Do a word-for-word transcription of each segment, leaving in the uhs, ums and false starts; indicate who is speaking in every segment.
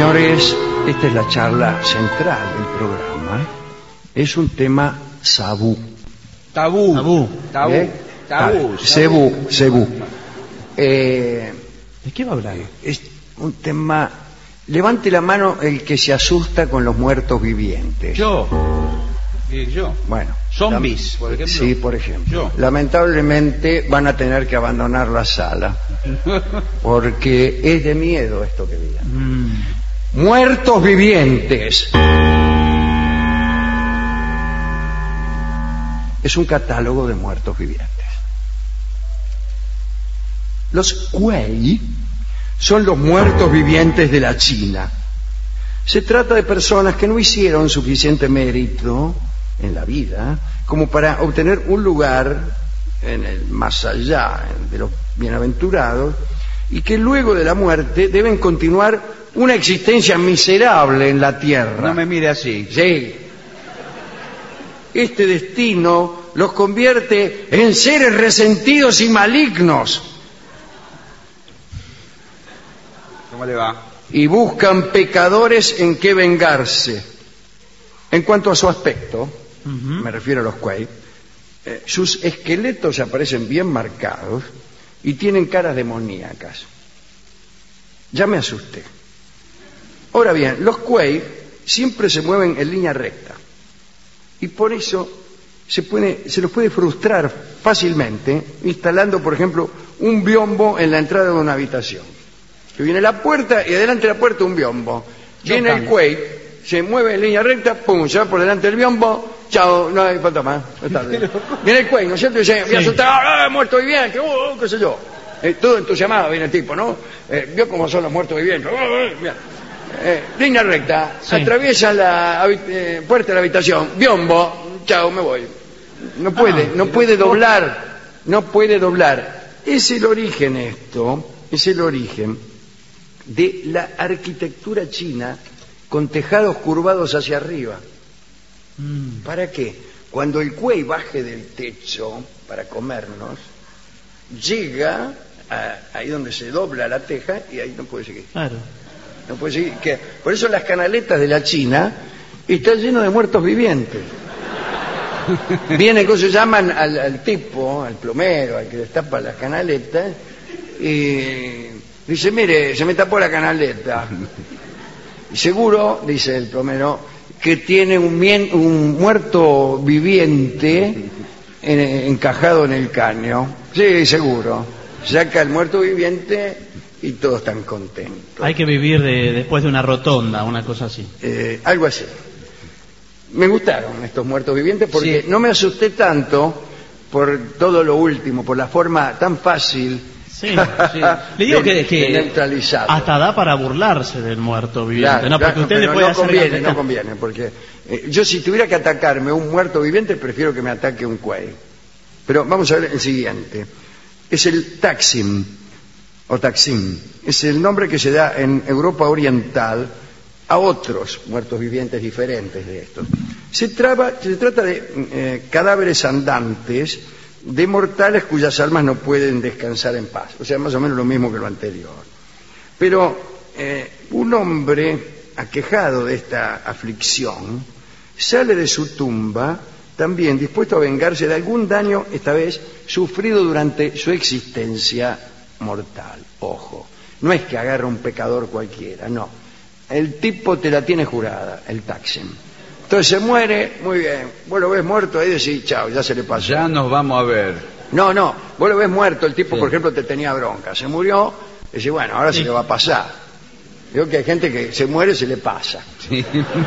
Speaker 1: señores, esta es la charla central del programa. Es un tema sabú.
Speaker 2: Tabú.
Speaker 3: Tabú.
Speaker 2: Tabú.
Speaker 1: ¿Eh?
Speaker 2: Tabú.
Speaker 1: Ah, cebú, cebú. Eh,
Speaker 3: ¿De qué va a hablar?
Speaker 1: es un tema... Levante la mano el que se asusta con los muertos vivientes.
Speaker 2: Yo. Eh, Yo.
Speaker 1: Bueno.
Speaker 2: Zombies,
Speaker 1: la-
Speaker 2: por ejemplo.
Speaker 1: Sí, por ejemplo.
Speaker 2: Yo.
Speaker 1: Lamentablemente van a tener que abandonar la sala porque es de miedo esto que digan.
Speaker 3: Mm.
Speaker 1: Muertos vivientes. Es un catálogo de muertos vivientes. Los Kuei son los muertos vivientes de la China. Se trata de personas que no hicieron suficiente mérito en la vida como para obtener un lugar en el más allá de los bienaventurados y que luego de la muerte deben continuar una existencia miserable en la tierra.
Speaker 2: No me mire así.
Speaker 1: Sí. Este destino los convierte en seres resentidos y malignos
Speaker 2: ¿Cómo le va?
Speaker 1: y buscan pecadores en que vengarse. En cuanto a su aspecto,
Speaker 3: Ujú.
Speaker 1: me refiero a los Kuei, eh, sus esqueletos aparecen bien marcados y tienen caras demoníacas. Ya me asusté. Ahora bien, los Kuei siempre se mueven en línea recta y por eso se, puede, se los puede frustrar fácilmente instalando, por ejemplo, un biombo en la entrada de una habitación. Que viene la puerta y adelante de la puerta un biombo. Viene el Kuei, se mueve en línea recta, pum, se va por delante del biombo, chao, no hay falta más, buenas tardes. Viene el Kuei, ¿no es cierto? Y dice, me
Speaker 3: Sí.
Speaker 1: asustado, ¡ah, muerto viviente! ¡Oh, qué sé yo! Eh, todo entusiasmado viene el tipo, ¿no? Eh, vio cómo son los muertos vivientes. ¡Oh, bien! Eh, línea recta,
Speaker 3: Sí.
Speaker 1: atraviesa la habi- eh, puerta de la habitación, biombo, chao, me voy. No puede,
Speaker 3: Ah,
Speaker 1: no
Speaker 3: pero
Speaker 1: puede
Speaker 3: ¿por-
Speaker 1: doblar, no puede doblar. Es el origen esto, es el origen de la arquitectura china con tejados curvados hacia arriba.
Speaker 3: Mm.
Speaker 1: ¿Para qué? Cuando el Kuei baje del techo para comernos, llega a- ahí donde se dobla la teja y ahí no puede seguir.
Speaker 3: Claro.
Speaker 1: No puede seguir. ¿Qué? Por eso las canaletas de la China están llenas de muertos vivientes. Vienen, ¿cómo se llaman? Al, al tipo, al plomero, al que destapa las canaletas, y dice, mire, se me tapó la canaleta. Y seguro, dice el plomero, que tiene un, mien- un muerto viviente en- encajado en el caño. Sí, seguro. Saca el muerto viviente y todos están contentos.
Speaker 3: Hay que vivir de- después de una rotonda, una cosa así.
Speaker 1: Eh, algo así. Me gustaron estos muertos vivientes porque
Speaker 2: Sí.
Speaker 1: no me asusté tanto por todo lo último, por la forma tan fácil
Speaker 3: Sí, sí. Le digo
Speaker 1: de,
Speaker 3: que,
Speaker 1: de
Speaker 3: que
Speaker 1: neutralizarlo.
Speaker 3: hasta da para burlarse del muerto viviente,
Speaker 1: Claro,
Speaker 3: ¿no? Porque
Speaker 1: claro,
Speaker 3: usted
Speaker 1: pero
Speaker 3: le puede
Speaker 1: no
Speaker 3: hacer
Speaker 1: conviene,
Speaker 3: ganar-
Speaker 1: no conviene, porque eh, yo si tuviera que atacarme un muerto viviente prefiero que me ataque un Kuei. Pero vamos a ver el siguiente. Es el Taksim o Taksim. Es el nombre que se da en Europa Oriental a otros muertos vivientes diferentes de estos. Se, traba- se trata de eh, cadáveres andantes de mortales cuyas almas no pueden descansar en paz. O sea, más o menos lo mismo que lo anterior. Pero eh, un hombre aquejado de esta aflicción sale de su tumba también dispuesto a vengarse de algún daño, esta vez sufrido durante su existencia mortal. Ojo, no es que agarra un pecador cualquiera, no. El tipo te la tiene jurada, el Taksim. Entonces se muere, muy bien. Vos lo ves muerto ahí y decís, chao, ya se le pasó.
Speaker 2: Ya nos vamos a ver.
Speaker 1: No, no, vos lo ves muerto, el tipo,
Speaker 2: Sí.
Speaker 1: por ejemplo, te tenía bronca. Se murió, y decís, bueno, ahora se
Speaker 3: Sí.
Speaker 1: le va a pasar. Digo que hay gente que se muere, se le pasa.
Speaker 2: Sí.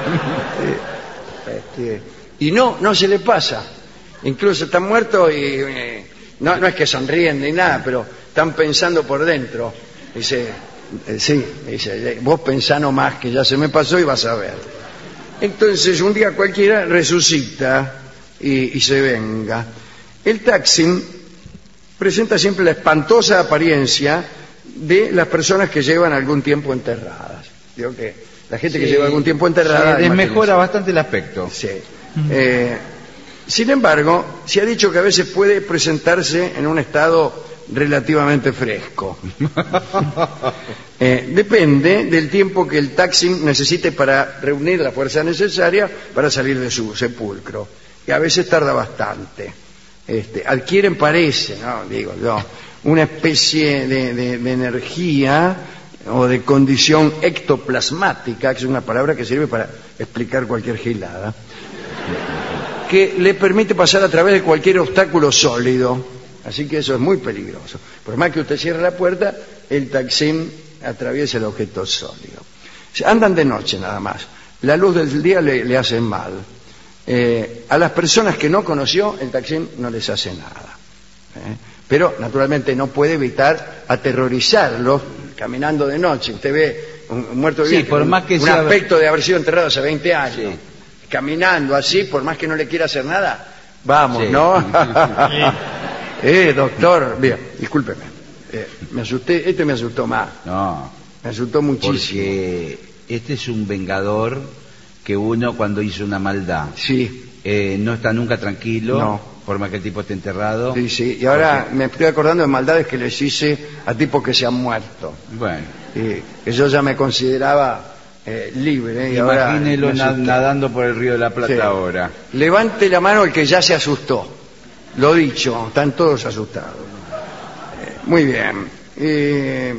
Speaker 1: Este, y no, no se le pasa. Incluso están muertos y eh, no, no es que sonríen ni nada, pero están pensando por dentro. Dice, eh, sí, dice, vos pensá nomás que ya se me pasó y vas a ver. Entonces un día cualquiera resucita y, y se venga. El Taksim presenta siempre la espantosa apariencia de las personas que llevan algún tiempo enterradas. Digo que la gente que
Speaker 2: Sí.
Speaker 1: lleva algún tiempo enterrada...
Speaker 2: Sí, desmejora
Speaker 1: imagínense.
Speaker 2: bastante el aspecto.
Speaker 1: Sí. Eh, sin embargo, se ha dicho que a veces puede presentarse en un estado relativamente fresco. Eh, depende del tiempo que el Taksim necesite para reunir la fuerza necesaria para salir de su sepulcro. Y a veces tarda bastante. Este, adquieren, parece, ¿no? Digo yo, una especie de, de, de energía o de condición ectoplasmática, que es una palabra que sirve para explicar cualquier gilada, que le permite pasar a través de cualquier obstáculo sólido. Así que eso es muy peligroso. Por más que usted cierre la puerta, el Taksim atraviesa el objeto sólido. Andan de noche nada más. La luz del día le, le hace mal. Eh, a las personas que no conoció, el Taksim no les hace nada. ¿eh? Pero naturalmente no puede evitar aterrorizarlos caminando de noche. Usted ve un, un muerto viviente,
Speaker 2: sí, por más que
Speaker 1: un,
Speaker 2: sea...
Speaker 1: un aspecto de haber sido enterrado hace veinte años, sí. Caminando así, por más que no le quiera hacer nada, vamos, sí. ¿no? Sí. eh, doctor, bien, discúlpeme, eh, me asusté, este me asustó más.
Speaker 2: No,
Speaker 1: me asustó muchísimo.
Speaker 2: Porque este es un vengador que uno cuando hizo una maldad,
Speaker 1: sí,
Speaker 2: eh, no está nunca tranquilo,
Speaker 1: no.
Speaker 2: por más que el tipo esté enterrado.
Speaker 1: Sí, sí, y ahora
Speaker 2: porque...
Speaker 1: me estoy acordando de maldades que les hice a tipos que se han muerto.
Speaker 2: Bueno.
Speaker 1: Y que yo ya me consideraba eh, libre. ¿eh? Y
Speaker 2: imagínelo
Speaker 1: ahora
Speaker 2: nadando por el Río de la Plata, sí. Ahora.
Speaker 1: Levante la mano el que ya se asustó. Lo dicho, están todos asustados. Eh, muy bien. Eh,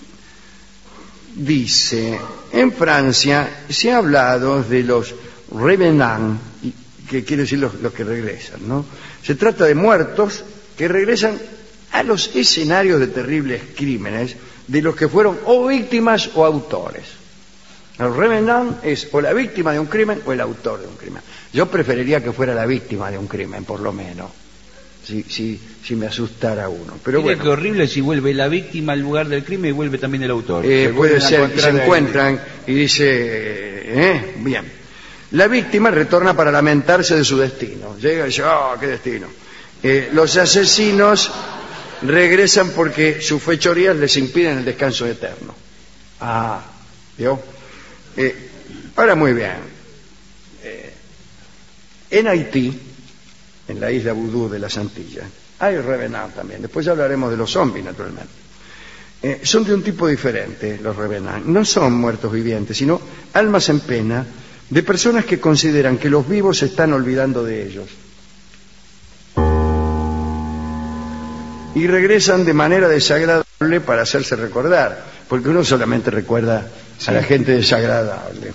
Speaker 1: dice, en Francia se ha hablado de los revenants, que quiere decir los, los que regresan, ¿no? Se trata de muertos que regresan a los escenarios de terribles crímenes de los que fueron o víctimas o autores. El revenant es o la víctima de un crimen o el autor de un crimen. Yo preferiría que fuera la víctima de un crimen, por lo menos, si, si, si me asustara uno. Pero
Speaker 2: Mire
Speaker 1: bueno,
Speaker 2: qué horrible si vuelve la víctima al lugar del crimen y vuelve también el autor.
Speaker 1: Eh, puede ser, se encuentran y dice, eh, bien. La víctima retorna para lamentarse de su destino. Llega y dice, oh, qué destino. Eh, los asesinos regresan porque sus fechorías les impiden el descanso eterno. Ah, ¿vio? Eh, ahora muy bien. Eh, en Haití, en la isla Vudú de las Antillas, hay revenants también. Después ya hablaremos de los zombies, naturalmente. Eh, son de un tipo diferente los revenants. No son muertos vivientes, sino almas en pena de personas que consideran que los vivos se están olvidando de ellos. Y regresan de manera desagradable para hacerse recordar, porque uno solamente recuerda sí. a la gente desagradable.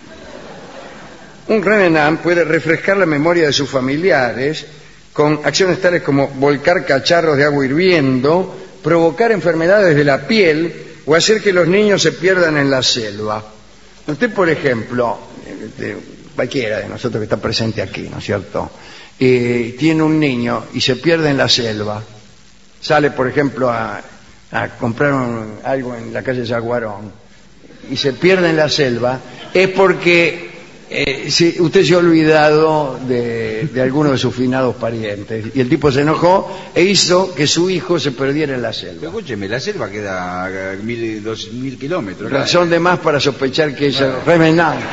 Speaker 1: Un revenant puede refrescar la memoria de sus familiares con acciones tales como volcar cacharros de agua hirviendo, provocar enfermedades de la piel o hacer que los niños se pierdan en la selva. Usted, por ejemplo, de cualquiera de nosotros que está presente aquí, ¿no es cierto? Eh, tiene un niño y se pierde en la selva. Sale, por ejemplo, a, a comprar un, algo en la calle Yaguarón y se pierde en la selva, es porque eh, si, usted se ha olvidado de, de alguno de sus finados parientes y el tipo se enojó e hizo que su hijo se perdiera en la selva.
Speaker 2: Pero escúcheme, la selva queda a mil, dos mil kilómetros.
Speaker 1: Razón de más para sospechar que es el revenant.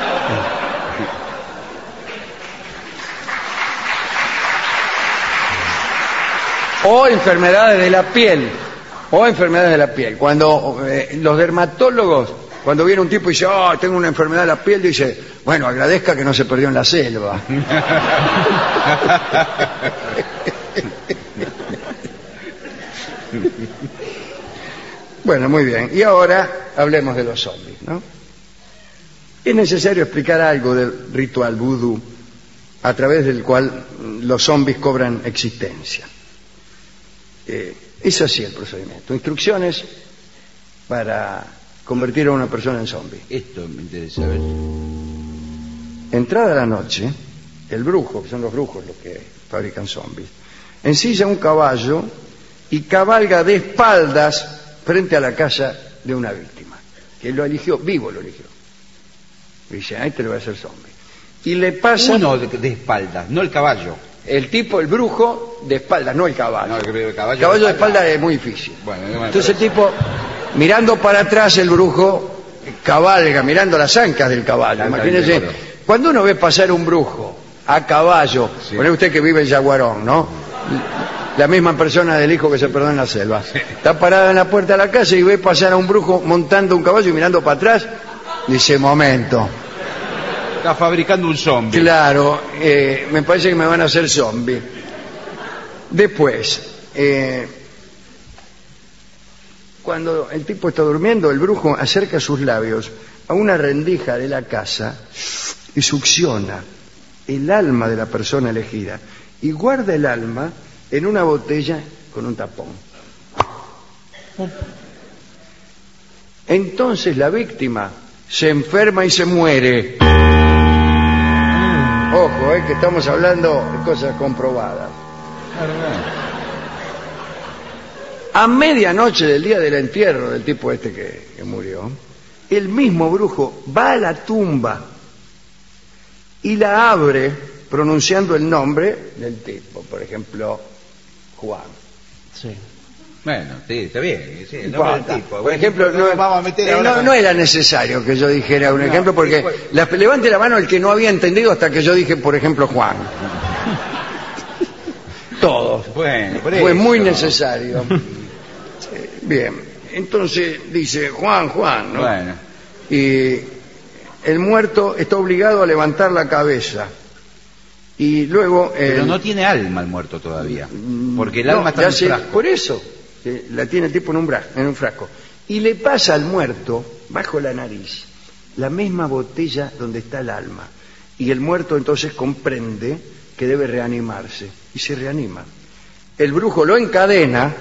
Speaker 1: O enfermedades de la piel, o enfermedades de la piel. Cuando eh, los dermatólogos, cuando viene un tipo y dice, oh, tengo una enfermedad de la piel, dice, bueno, agradezca que no se perdió en la selva. Bueno, muy bien. Y ahora hablemos de los zombies, ¿no? Es necesario explicar algo del ritual vudú a través del cual los zombies cobran existencia. Eh, es así el procedimiento. Instrucciones para convertir a una persona en zombie.
Speaker 2: Esto me interesa ver.
Speaker 1: Entrada la noche, el brujo, que son los brujos los que fabrican zombies, ensilla un caballo y cabalga de espaldas frente a la casa de una víctima, que lo eligió, vivo lo eligió. Y dice, ahí te lo voy a hacer zombie. Y le pasa...
Speaker 2: Uno de, de espaldas, no el caballo.
Speaker 1: El tipo, el brujo, de espaldas, no el caballo.
Speaker 2: No, el caballo,
Speaker 1: el caballo de,
Speaker 2: de espalda.
Speaker 1: espalda es muy difícil.
Speaker 2: Bueno, no
Speaker 1: entonces el tipo, mirando para atrás, el brujo cabalga, mirando las ancas del caballo. Imagínense, cuando uno ve pasar un brujo a caballo, sí. Pone usted que vive en Yaguarón, ¿no? La misma persona del hijo que se perdió en la selva. Está parada en la puerta de la casa y ve pasar a un brujo montando un caballo y mirando para atrás. Dice, momento.
Speaker 2: Está fabricando un zombie.
Speaker 1: Claro, eh, me parece que me van a hacer zombie. Después, eh, cuando el tipo está durmiendo, el brujo acerca sus labios a una rendija de la casa y succiona el alma de la persona elegida y guarda el alma en una botella con un tapón. Entonces la víctima se enferma y se muere. Ojo, eh, que estamos hablando de cosas comprobadas. A medianoche del día del entierro del tipo este que, que murió, el mismo brujo va a la tumba y la abre pronunciando el nombre del tipo, por ejemplo, Juan.
Speaker 3: Sí.
Speaker 2: Bueno, sí, está bien. Sí, el nombre
Speaker 1: Juan,
Speaker 2: del tipo.
Speaker 1: por ejemplo, no,
Speaker 2: vamos a meter
Speaker 1: eh,
Speaker 2: ahora
Speaker 1: no,
Speaker 2: con-
Speaker 1: no era necesario que yo dijera un
Speaker 2: No,
Speaker 1: ejemplo porque
Speaker 2: después-
Speaker 1: la, levante la mano el que no había entendido hasta que yo dije, por ejemplo, Juan. Todos.
Speaker 2: Bueno, por
Speaker 1: Fue
Speaker 2: eso.
Speaker 1: muy necesario. Eh, Bien, entonces dice Juan, Juan, ¿no?
Speaker 2: Bueno,
Speaker 1: Y el muerto está obligado a levantar la cabeza. Y luego...
Speaker 2: pero
Speaker 1: el-
Speaker 2: no tiene alma el muerto todavía. Porque el
Speaker 1: No,
Speaker 2: alma está
Speaker 1: ya
Speaker 2: en un
Speaker 1: sé,
Speaker 2: frasco.
Speaker 1: por eso eh, la tiene el tipo en un, bra- en un frasco. Y le pasa al muerto, bajo la nariz, la misma botella donde está el alma. Y el muerto entonces comprende que debe reanimarse. Y se reanima. El brujo lo encadena,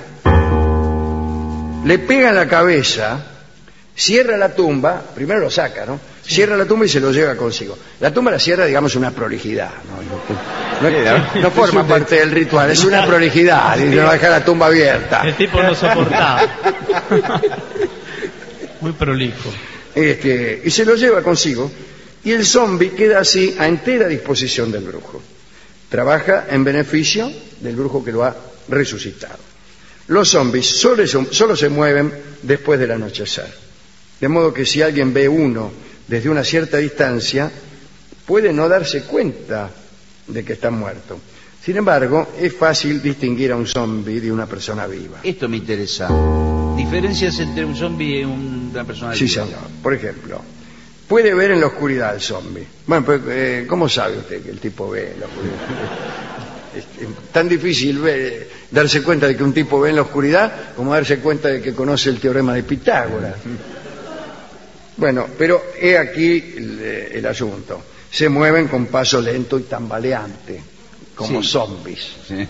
Speaker 1: le pega en la cabeza, cierra la tumba, primero lo saca, ¿no? Cierra la tumba y se lo lleva consigo. La tumba la cierra, digamos, una prolijidad, ¿no? No, no forma parte del ritual, es una prolijidad, y no deja la tumba abierta.
Speaker 3: El tipo no soportaba. Muy prolijo.
Speaker 1: Este, y se lo lleva consigo, y el zombi queda así a entera disposición del brujo. Trabaja en beneficio del brujo que lo ha resucitado. Los zombis solo, solo se mueven después del anochecer. De modo que si alguien ve uno desde una cierta distancia, puede no darse cuenta de que está muerto. Sin embargo, es fácil distinguir a un zombi de una persona viva.
Speaker 2: Esto me interesa. ¿Diferencias entre un zombie y una persona
Speaker 1: Sí,
Speaker 2: viva?
Speaker 1: señor. Por ejemplo, puede ver en la oscuridad el zombi. Bueno, pues, eh, ¿cómo sabe usted que el tipo ve en la oscuridad? Es tan difícil ver, darse cuenta de que un tipo ve en la oscuridad como darse cuenta de que conoce el teorema de Pitágoras. Bueno, pero he aquí el, el asunto. Se mueven con paso lento y tambaleante, como
Speaker 2: Sí.
Speaker 1: zombis.
Speaker 2: Sí.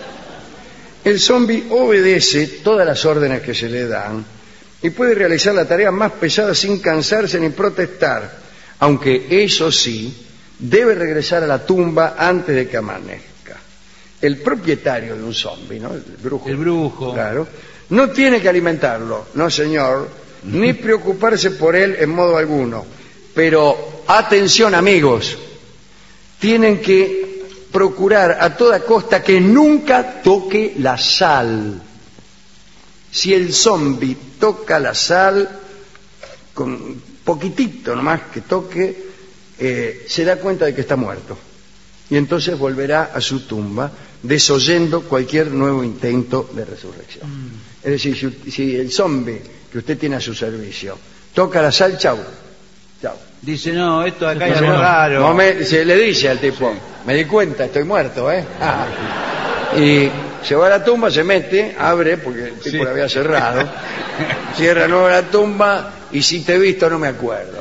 Speaker 1: El zombi obedece todas las órdenes que se le dan y puede realizar la tarea más pesada sin cansarse ni protestar, aunque eso sí, debe regresar a la tumba antes de que amanezca. El propietario de un zombi, ¿no? El brujo.
Speaker 2: El brujo.
Speaker 1: Claro. No tiene que alimentarlo, no señor, ni preocuparse por él en modo alguno. Pero, atención amigos, tienen que procurar a toda costa que nunca toque la sal. Si el zombi toca la sal, con poquitito nomás que toque, eh, se da cuenta de que está muerto. Y entonces volverá a su tumba, desoyendo cualquier nuevo intento de resurrección. Mm. Es decir, si, si el zombi que usted tiene a su servicio toca la sal, chau. Chau.
Speaker 2: Dice, no, esto de acá es
Speaker 3: Pero
Speaker 2: algo
Speaker 3: no.
Speaker 2: raro.
Speaker 1: No me- se le dice al tipo, me di cuenta, estoy muerto, ¿eh? Ah. Y se va a la tumba, se mete, abre, porque el tipo
Speaker 2: Sí.
Speaker 1: la había cerrado, cierra nuevo la tumba y si te he visto no me acuerdo.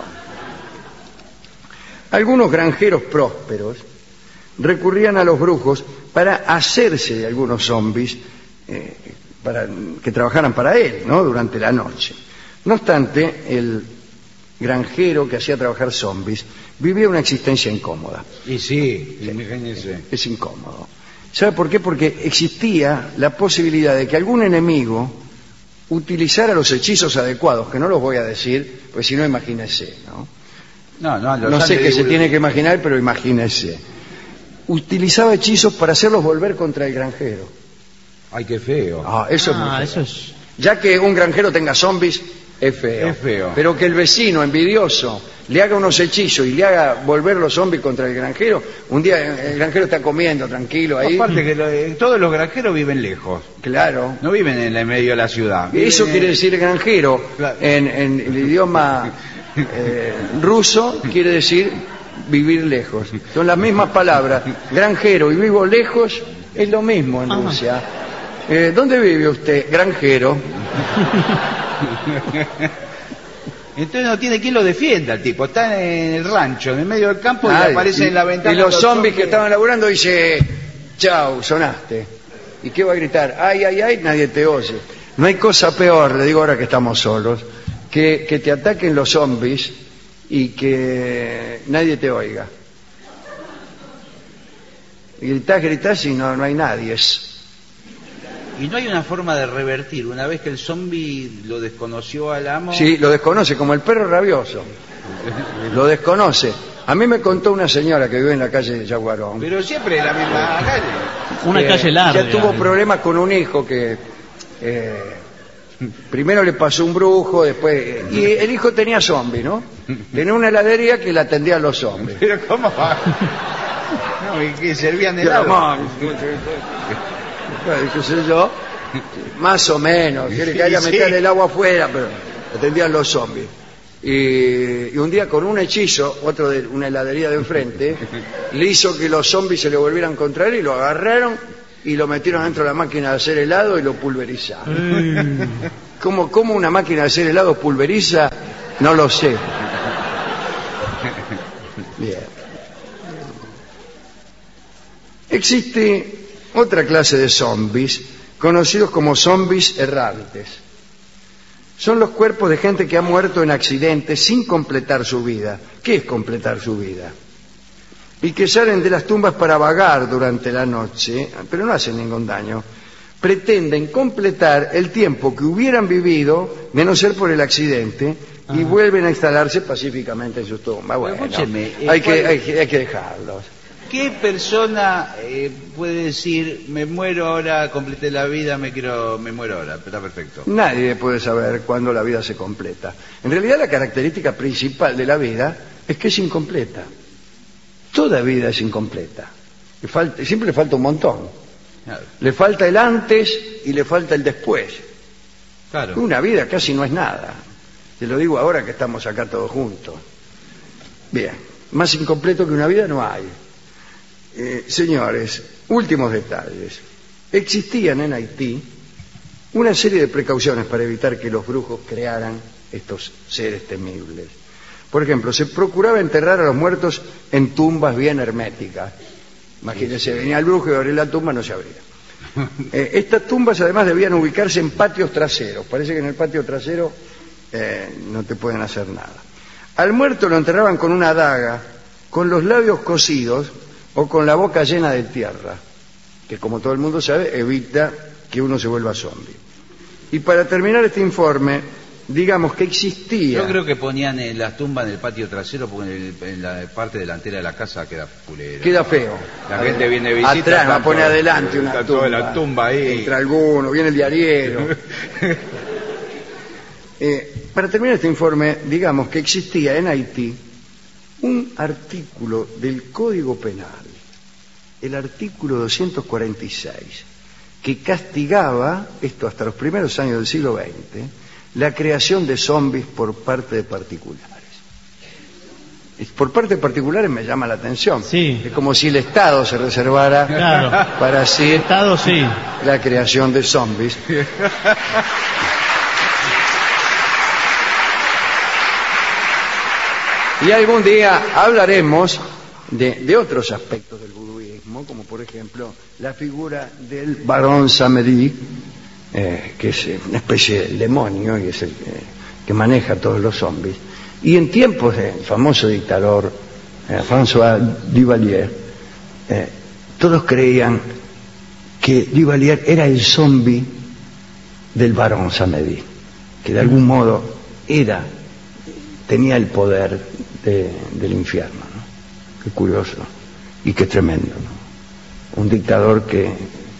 Speaker 1: Algunos granjeros prósperos recurrían a los brujos para hacerse de algunos zombis eh, para que trabajaran para él, ¿no? Durante la noche. No obstante, el granjero que hacía trabajar zombis vivía una existencia incómoda.
Speaker 2: Y sí, imagínese.
Speaker 1: Es incómodo. ¿Sabe por qué? Porque existía la posibilidad de que algún enemigo utilizara los hechizos adecuados, que no los voy a decir, pues si no, imagínese, ¿no?
Speaker 2: No, no, los
Speaker 1: No sé
Speaker 2: han
Speaker 1: qué se
Speaker 2: divulgado.
Speaker 1: tiene que imaginar, pero imagínese. Utilizaba hechizos para hacerlos volver contra el granjero.
Speaker 2: Ay, qué feo.
Speaker 1: Ah, eso es muy
Speaker 3: Ah,
Speaker 1: feo.
Speaker 3: eso es.
Speaker 1: Ya que un granjero tenga zombiis, es feo.
Speaker 2: Es feo.
Speaker 1: Pero que el vecino envidioso le haga unos hechizos y le haga volver los zombies contra el granjero, un día el granjero está comiendo tranquilo ahí.
Speaker 2: Aparte que lo- eh, todos los granjeros viven lejos,
Speaker 1: Claro.
Speaker 2: no viven en el medio de la ciudad.
Speaker 1: Eso
Speaker 2: Viven
Speaker 1: quiere
Speaker 2: en-
Speaker 1: decir granjero
Speaker 2: Claro.
Speaker 1: en, en el idioma eh, ruso, quiere decir vivir lejos. Son las mismas palabras. Granjero y vivo lejos es lo mismo en
Speaker 3: Ah.
Speaker 1: Rusia. Eh, ¿Dónde vive usted? Granjero.
Speaker 2: Entonces no tiene quien lo defienda el tipo. Está en el rancho, en el medio del campo, y
Speaker 1: Nadie.
Speaker 2: aparece
Speaker 1: Y-
Speaker 2: en la ventana.
Speaker 1: Y los zombies que estaban laburando dice, chau, sonaste. ¿Y qué va a gritar? Ay, ay, ay, nadie te oye. No hay cosa peor, le digo ahora que estamos solos, que, que te ataquen los zombies y que nadie te oiga. Y gritás, gritás y no, no hay nadie. Es-
Speaker 2: Y no hay una forma de revertir. Una vez que el zombie lo desconoció al amo.
Speaker 1: Sí, lo desconoce, como el perro rabioso. Lo desconoce. A mí me contó una señora que vive en la calle de Yaguarón.
Speaker 2: Pero siempre en la misma calle.
Speaker 3: Una
Speaker 1: que
Speaker 3: calle larga.
Speaker 1: Ya tuvo problemas con un hijo que eh, primero le pasó un brujo, después... Y el hijo tenía zombie, ¿no? Tenía una heladería que la atendía a los zombies.
Speaker 2: Pero ¿cómo va? No, y que servían
Speaker 1: Yo,
Speaker 2: helado.
Speaker 1: "Mamá, qué sé yo, más o menos, quiere que haya
Speaker 2: Sí.
Speaker 1: meter el agua afuera, pero atendían los zombies. Y, y un día con un hechizo, otro de una heladería de enfrente, le hizo que los zombies se le volvieran contra él y lo agarraron y lo metieron dentro de la máquina de hacer helado y lo pulverizaron. ¿Cómo, cómo una máquina de hacer helado pulveriza? No lo sé. Bien. Existe otra clase de zombies, conocidos como zombies errantes. Son los cuerpos de gente que ha muerto en accidentes sin completar su vida. ¿Qué es completar su vida? Y que salen de las tumbas para vagar durante la noche, pero no hacen ningún daño. Pretenden completar el tiempo que hubieran vivido, de no ser por el accidente, y
Speaker 3: Ah.
Speaker 1: vuelven a instalarse pacíficamente en sus tumbas. Bueno,
Speaker 2: escúcheme, eh,
Speaker 1: hay, que,
Speaker 2: ¿cuál-
Speaker 1: hay, que- hay que dejarlos.
Speaker 2: ¿Qué persona eh, puede decir, me muero ahora, completé la vida, me quiero, me muero ahora? Está perfecto.
Speaker 1: Nadie puede saber cuándo la vida se completa. En realidad la característica principal de la vida es que es incompleta. Toda vida es incompleta. Le falta- siempre le falta un montón.
Speaker 2: Claro.
Speaker 1: Le falta el antes y le falta el después.
Speaker 2: Claro.
Speaker 1: Una vida casi no es nada. Te lo digo ahora que estamos acá todos juntos. Bien, más incompleto que una vida no hay. Eh, señores, últimos detalles. Existían en Haití una serie de precauciones para evitar que los brujos crearan estos seres temibles. Por ejemplo, se procuraba enterrar a los muertos en tumbas bien herméticas. Imagínense, venía el brujo y abría la tumba, no se abría. Eh, estas tumbas además debían ubicarse en patios traseros. Parece que en el patio trasero eh, no te pueden hacer nada. Al muerto lo enterraban con una daga, con los labios cosidos o con la boca llena de tierra, que como todo el mundo sabe evita que uno se vuelva zombie. Y para terminar este informe, digamos que existía...
Speaker 2: Yo creo que ponían en las tumbas en el patio trasero porque en, el- en la parte delantera de la casa queda fulera.
Speaker 1: Queda feo.
Speaker 2: La gente viene de visita.
Speaker 1: Atrás,
Speaker 2: está
Speaker 1: va a poner
Speaker 2: todo-
Speaker 1: adelante una
Speaker 2: está
Speaker 1: tumba.
Speaker 2: toda la tumba ahí.
Speaker 1: Entra alguno, viene el diariero. Eh, para terminar este informe, digamos que existía en Haití un artículo del Código Penal, el artículo doscientos cuarenta y seis, que castigaba, esto hasta los primeros años del siglo veinte, la creación de zombies por parte de particulares. Es- Por parte de particulares me llama la atención.
Speaker 3: Sí.
Speaker 1: Es como si el Estado se reservara
Speaker 3: Claro.
Speaker 1: para
Speaker 3: El
Speaker 1: sí
Speaker 3: Estado sí.
Speaker 1: la creación de zombies. Y algún día hablaremos de, de otros aspectos del buduismo, como por ejemplo la figura del Barón Samedi, eh, que es eh, una especie de demonio y es el que, que maneja a todos los zombies. Y en tiempos del famoso dictador eh, François Duvalier, eh, todos creían que Duvalier era el zombie del Barón Samedi, que de algún modo era, tenía el poder de- del infierno, ¿no? Qué curioso y qué tremendo, ¿no? Un dictador que,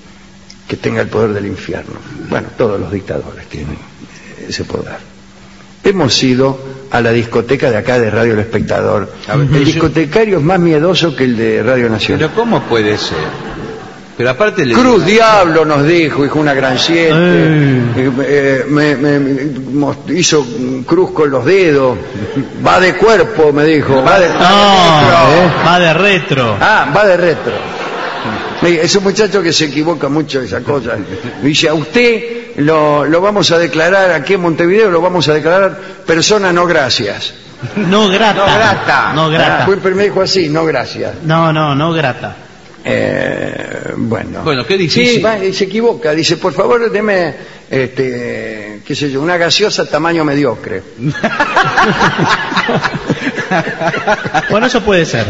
Speaker 1: que tenga el poder del infierno. Bueno, todos los dictadores tienen ese poder. hemos ido a la discoteca de acá de Radio El Espectador.
Speaker 2: A ver,
Speaker 1: el
Speaker 2: yo-
Speaker 1: discotecario es más miedoso que el de Radio Nacional.
Speaker 2: Pero ¿cómo puede ser? Pero aparte le
Speaker 1: Cruz Diablo nos dijo, dijo una gran siete,
Speaker 3: Eh.
Speaker 1: eh, eh, me, me- me mos- hizo cruz con los dedos, va de cuerpo, me dijo, va de,
Speaker 3: No,
Speaker 1: ¿eh?
Speaker 3: va de retro.
Speaker 1: Ah, va de retro. Eh, Es un muchacho que se equivoca mucho de esa cosa. Dice, a usted lo, lo vamos a declarar aquí en Montevideo, lo vamos a declarar persona no gracias.
Speaker 3: No grata.
Speaker 2: No grata.
Speaker 3: No grata.
Speaker 1: Ah, pues me dijo así, no gracias.
Speaker 3: No, no, no grata.
Speaker 1: Eh, bueno.
Speaker 2: Bueno, qué difícil.
Speaker 1: Sí, va, y se equivoca. Dice, por favor, deme, este, qué sé yo, una gaseosa tamaño mediocre.
Speaker 3: Bueno, eso puede ser.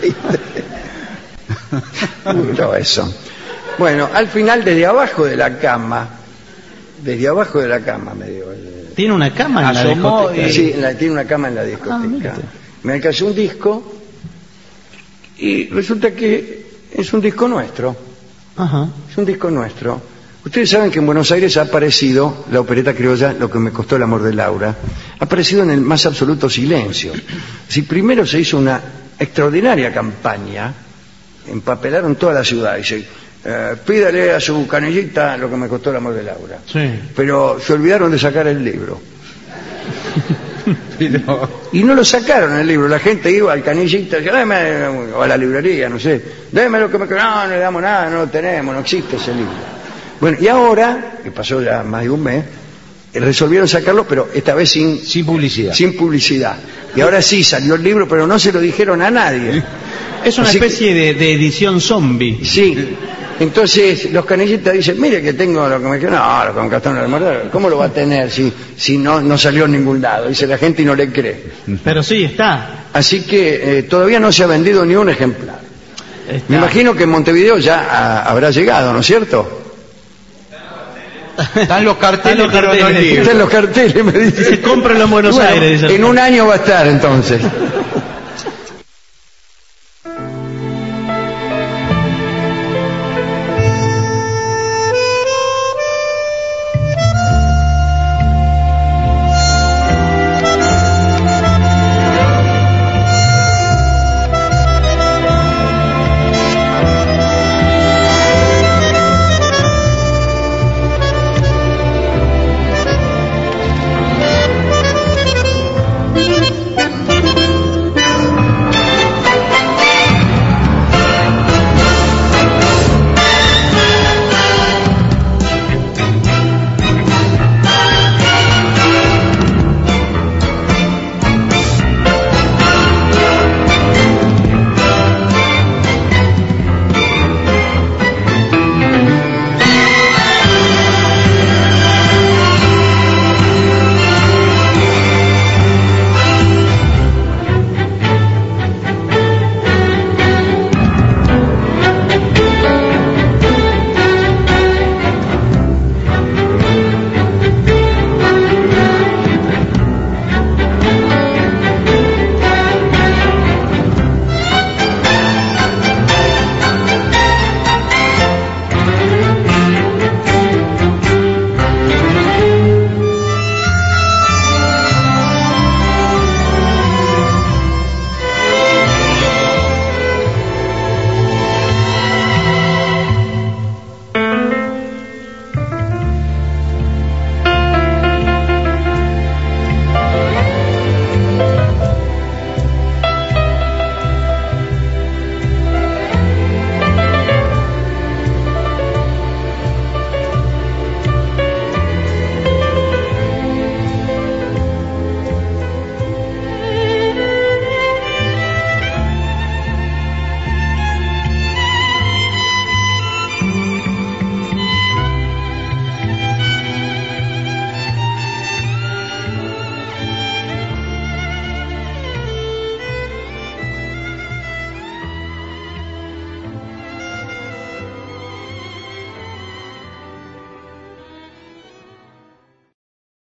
Speaker 1: Todo eso. Bueno, al final, desde abajo de la cama, desde abajo de la cama, me dio. eh,
Speaker 3: Tiene una cama en la
Speaker 2: Asomó
Speaker 3: discoteca.
Speaker 2: y-
Speaker 1: Sí, en la- tiene una cama en la
Speaker 3: Ah,
Speaker 1: discoteca.
Speaker 3: mírate.
Speaker 1: Me alcanzó un disco y resulta que es un disco nuestro.
Speaker 3: Ajá.
Speaker 1: Es un disco nuestro. Ustedes saben que en Buenos Aires ha aparecido la opereta criolla, Lo que me costó el amor de Laura, ha aparecido en el más absoluto silencio. Si primero se hizo una extraordinaria campaña, empapelaron toda la ciudad, dice, eh, pídale a su canillita Lo que me costó el amor de Laura.
Speaker 3: Sí.
Speaker 1: Pero se olvidaron de sacar el libro.
Speaker 2: Pero-
Speaker 1: Y no lo sacaron el libro, la gente iba al canillita, decía, dame, o a la librería, no sé, dame lo que me... No, no le damos nada, no lo tenemos, no existe ese libro. Bueno, y ahora, que pasó ya más de un mes, eh, resolvieron sacarlo, pero esta vez sin,
Speaker 2: Sin publicidad.
Speaker 1: sin publicidad. Y ahora sí salió el libro, pero no se lo dijeron a nadie.
Speaker 3: Es una
Speaker 1: Así que-
Speaker 3: especie de, de edición zombie.
Speaker 1: Sí. Entonces los canillitas dicen, mire que tengo lo que me quedó. No, lo que me gastaron en el mercado. ¿Cómo lo va a tener si, si no, no salió en ningún lado? Dice la gente y no le cree.
Speaker 3: Pero sí, está.
Speaker 1: Así que eh, todavía no se ha vendido ni un ejemplar.
Speaker 3: Está.
Speaker 1: Me imagino que en Montevideo ya ah, habrá llegado, ¿no es cierto?
Speaker 2: Están los carteles,
Speaker 3: Están los
Speaker 2: pero no el
Speaker 3: carteles.
Speaker 2: libro.
Speaker 1: Están los carteles, me dice.
Speaker 3: Dice, cómpralo en Buenos
Speaker 1: Bueno,
Speaker 3: Aires, dice el
Speaker 1: en un año va a estar entonces.